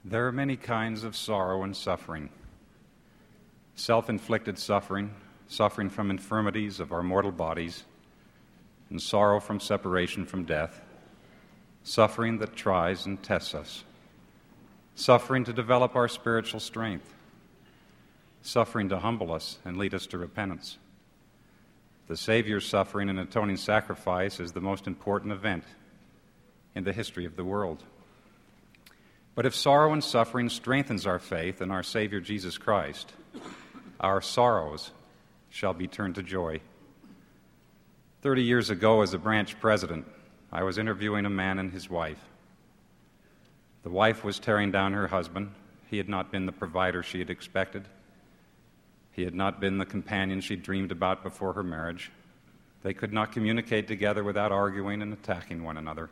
There are many kinds of sorrow and suffering. Self-inflicted suffering, suffering from infirmities of our mortal bodies, and sorrow from separation from death, suffering that tries and tests us, suffering to develop our spiritual strength, suffering to humble us and lead us to repentance. The Savior's suffering and atoning sacrifice is the most important event in the history of the world. But if sorrow and suffering strengthens our faith in our Savior Jesus Christ, our sorrows shall be turned to joy. 30 years ago, as a branch president, I was interviewing a man and his wife. The wife was tearing down her husband. He had not been the provider she had expected. He had not been the companion she dreamed about before her marriage. They could not communicate together without arguing and attacking one another.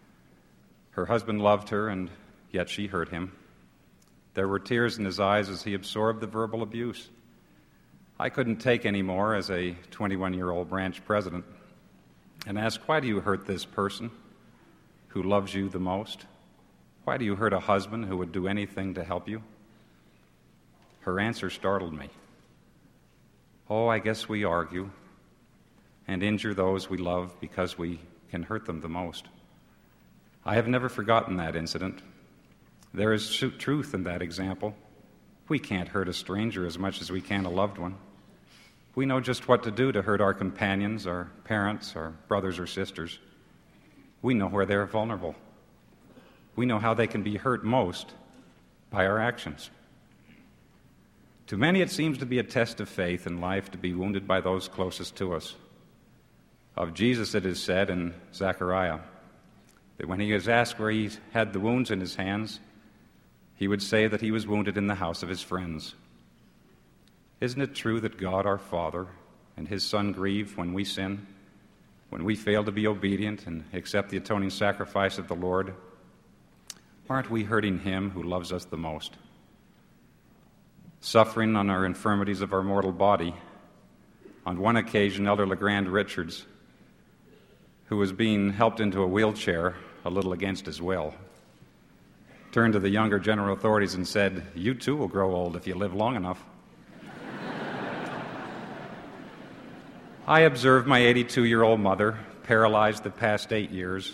Her husband loved her, and yet she hurt him. There were tears in his eyes as he absorbed the verbal abuse. I couldn't take any more as a 21-year-old branch president and asked, why do you hurt this person who loves you the most? Why do you hurt a husband who would do anything to help you? Her answer startled me. Oh, I guess we argue and injure those we love because we can hurt them the most. I have never forgotten that incident. There is truth in that example. We can't hurt a stranger as much as we can a loved one. We know just what to do to hurt our companions, our parents, our brothers or sisters. We know where they're vulnerable. We know how they can be hurt most by our actions. To many, it seems to be a test of faith in life to be wounded by those closest to us. Of Jesus, it is said in Zechariah that when he was asked where he had the wounds in his hands, he would say that he was wounded in the house of his friends. Isn't it true that God our Father and his Son grieve when we sin, when we fail to be obedient and accept the atoning sacrifice of the Lord? Aren't we hurting him who loves us the most? Suffering on our infirmities of our mortal body. On one occasion, Elder LeGrand Richards, who was being helped into a wheelchair a little against his will, turned to the younger general authorities and said, "You too will grow old if you live long enough." I observed my 82-year-old mother, paralyzed the past 8 years.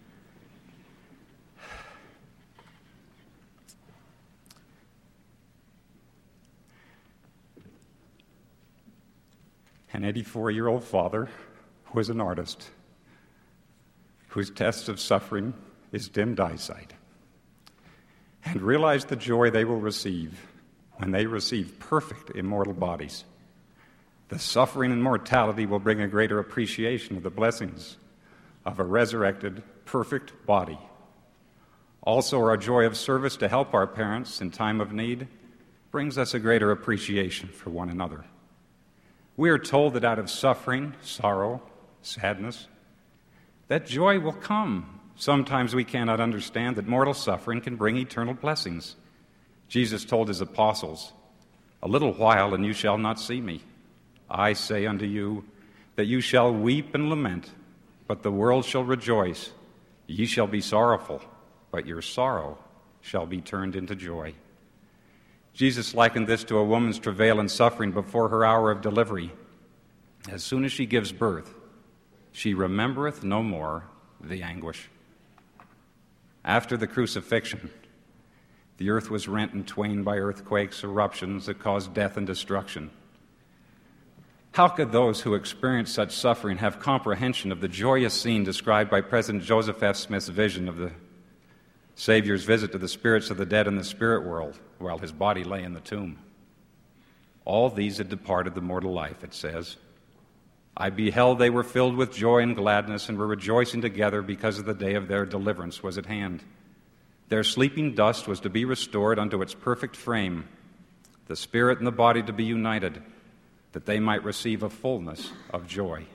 An 84-year-old father who is an artist, whose test of suffering is dimmed eyesight, and realize the joy they will receive when they receive perfect immortal bodies. The suffering and mortality will bring a greater appreciation of the blessings of a resurrected, perfect body. Also, our joy of service to help our parents in time of need brings us a greater appreciation for one another. We are told that out of suffering, sorrow, sadness, that joy will come. Sometimes we cannot understand that mortal suffering can bring eternal blessings. Jesus told his apostles, "A little while and you shall not see me. I say unto you that you shall weep and lament, but the world shall rejoice. Ye shall be sorrowful, but your sorrow shall be turned into joy." Jesus likened this to a woman's travail and suffering before her hour of delivery. As soon as she gives birth, she remembereth no more the anguish. After the crucifixion, the earth was rent in twain by earthquakes, eruptions that caused death and destruction. How could those who experience such suffering have comprehension of the joyous scene described by President Joseph F. Smith's vision of the Savior's visit to the spirits of the dead in the spirit world while his body lay in the tomb? All these had departed the mortal life, it says. I beheld they were filled with joy and gladness and were rejoicing together because of the day of their deliverance was at hand. Their sleeping dust was to be restored unto its perfect frame, the spirit and the body to be united, that they might receive a fullness of joy.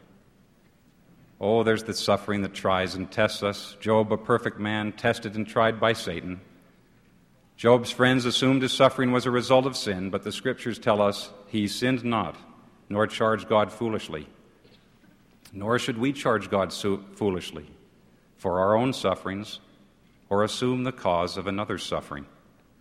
Oh, there's the suffering that tries and tests us. Job, a perfect man, tested and tried by Satan. Job's friends assumed his suffering was a result of sin, but the Scriptures tell us he sinned not, nor charged God foolishly. Nor should we charge God foolishly for our own sufferings or assume the cause of another's suffering.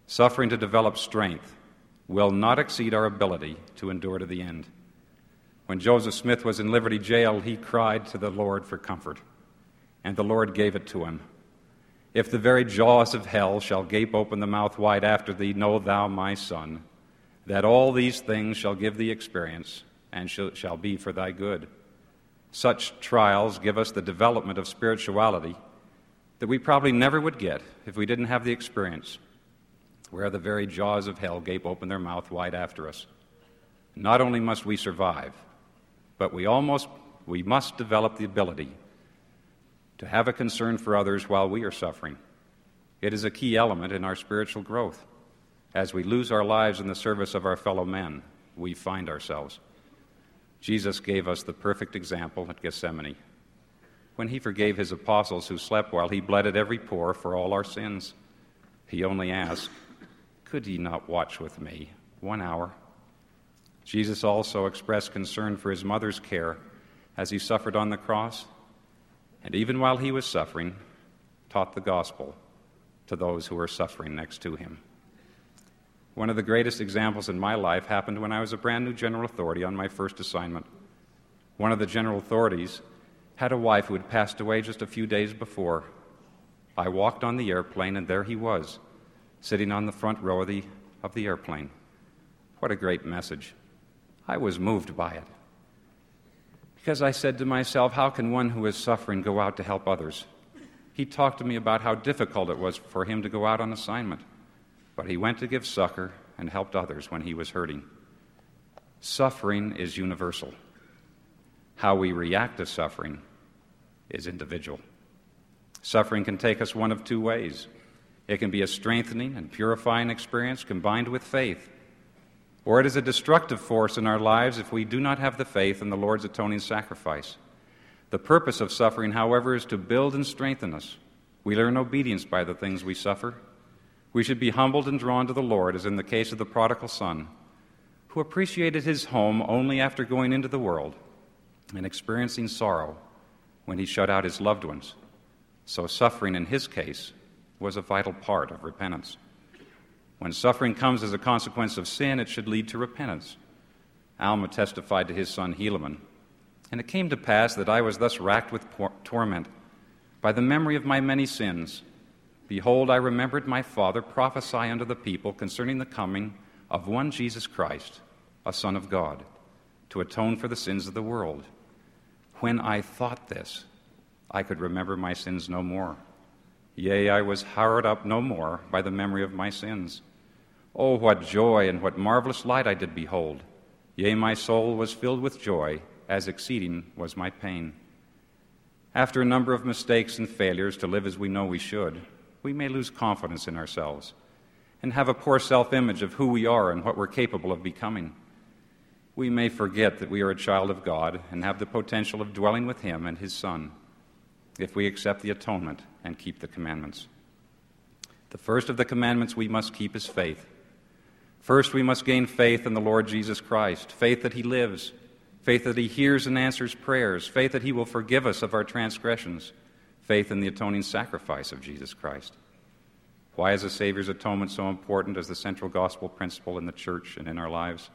suffering to develop strength, will not exceed our ability to endure to the end. When Joseph Smith was in Liberty Jail, he cried to the Lord for comfort, and the Lord gave it to him. If the very jaws of hell shall gape open the mouth wide after thee, know thou, my son, that all these things shall give thee experience, and shall be for thy good. Such trials give us the development of spirituality that we probably never would get if we didn't have the experience where the very jaws of hell gape open their mouth wide after us. Not only must we survive, but we must develop the ability to have a concern for others while we are suffering. It is a key element in our spiritual growth. As we lose our lives in the service of our fellow men, we find ourselves. Jesus gave us the perfect example at Gethsemane, when he forgave his apostles who slept while he bled at every pore for all our sins. He only asked, "Could ye not watch with me 1 hour?" Jesus also expressed concern for his mother's care as he suffered on the cross, and even while he was suffering, taught the gospel to those who were suffering next to him. One of the greatest examples in my life happened when I was a brand new general authority on my first assignment. One of the general authorities had a wife who had passed away just a few days before. I walked on the airplane, and there he was, sitting on the front row of the airplane. What a great message. I was moved by it, because I said to myself, how can one who is suffering go out to help others? He talked to me about how difficult it was for him to go out on assignment, but he went to give succor and helped others when he was hurting. Suffering is universal. How we react to suffering is individual. Suffering can take us one of two ways. It can be a strengthening and purifying experience combined with faith, or it is a destructive force in our lives if we do not have the faith in the Lord's atoning sacrifice. The purpose of suffering, however, is to build and strengthen us. We learn obedience by the things we suffer. We should be humbled and drawn to the Lord, as in the case of the prodigal son, who appreciated his home only after going into the world and experiencing sorrow when he shut out his loved ones. So suffering in his case was a vital part of repentance. When suffering comes as a consequence of sin, it should lead to repentance. Alma testified to his son Helaman, "And it came to pass that I was thus racked with torment by the memory of my many sins. Behold, I remembered my father prophesy unto the people concerning the coming of one Jesus Christ, a Son of God, to atone for the sins of the world. When I thought this, I could remember my sins no more. Yea, I was harrowed up no more by the memory of my sins. Oh, what joy and what marvelous light I did behold! Yea, my soul was filled with joy, as exceeding was my pain." After a number of mistakes and failures to live as we know we should, we may lose confidence in ourselves and have a poor self-image of who we are and what we're capable of becoming. We may forget that we are a child of God and have the potential of dwelling with Him and His Son if we accept the atonement and keep the commandments. The first of the commandments we must keep is faith. First, we must gain faith in the Lord Jesus Christ, faith that He lives, faith that He hears and answers prayers, faith that He will forgive us of our transgressions, faith in the atoning sacrifice of Jesus Christ. Why is the Savior's atonement so important as the central gospel principle in the church and in our lives?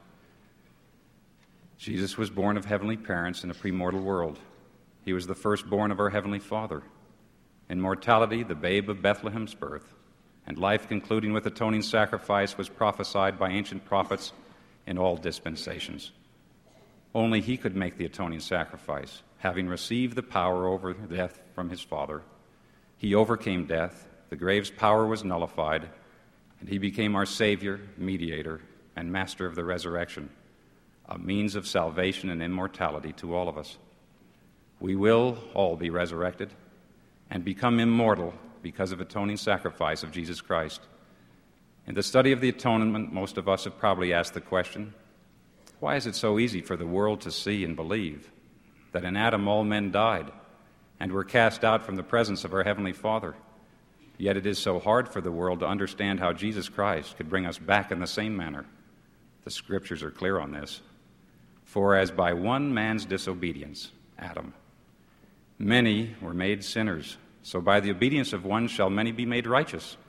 Jesus was born of heavenly parents in a premortal world. He was the firstborn of our Heavenly Father. In mortality, the babe of Bethlehem's birth, and life concluding with atoning sacrifice was prophesied by ancient prophets in all dispensations. Only He could make the atoning sacrifice, having received the power over death from His Father. He overcame death, the grave's power was nullified, and He became our Savior, mediator, and master of the resurrection, a means of salvation and immortality to all of us. We will all be resurrected and become immortal because of atoning sacrifice of Jesus Christ. In the study of the atonement, most of us have probably asked the question, why is it so easy for the world to see and believe that in Adam all men died and were cast out from the presence of our Heavenly Father? Yet it is so hard for the world to understand how Jesus Christ could bring us back in the same manner. The Scriptures are clear on this. For as by one man's disobedience, Adam, many were made sinners, so by the obedience of one shall many be made righteous.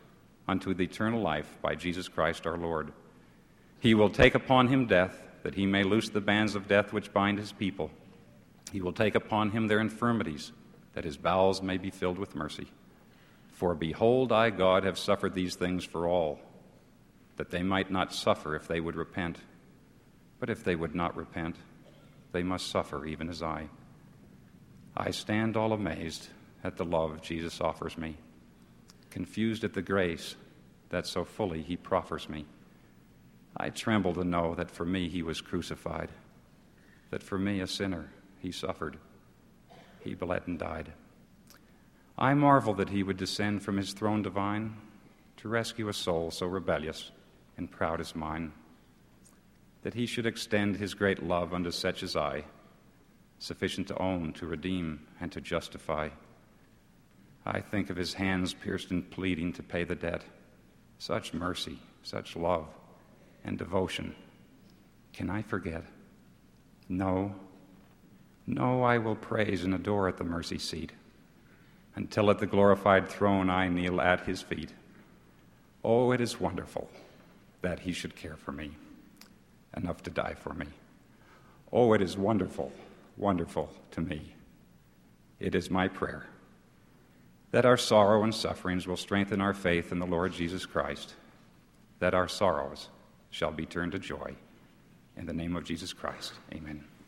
unto the eternal life by Jesus Christ our Lord. He will take upon him death, that he may loose the bands of death which bind his people. He will take upon him their infirmities, that his bowels may be filled with mercy. For behold, I, God, have suffered these things for all, that they might not suffer if they would repent. But if they would not repent, they must suffer even as I. I stand all amazed at the love Jesus offers me, confused at the grace that so fully he proffers me. I tremble to know that for me he was crucified, that for me, a sinner, he suffered. He bled and died. I marvel that he would descend from his throne divine to rescue a soul so rebellious and proud as mine, that he should extend his great love unto such as I, sufficient to own, to redeem, and to justify. I think of his hands pierced in pleading to pay the debt. Such mercy, such love, and devotion. Can I forget? No, I will praise and adore at the mercy seat, until at the glorified throne I kneel at his feet. Oh, it is wonderful that he should care for me, enough to die for me. Oh, it is wonderful, wonderful to me. It is my prayer that our sorrow and sufferings will strengthen our faith in the Lord Jesus Christ, that our sorrows shall be turned to joy. In the name of Jesus Christ, amen.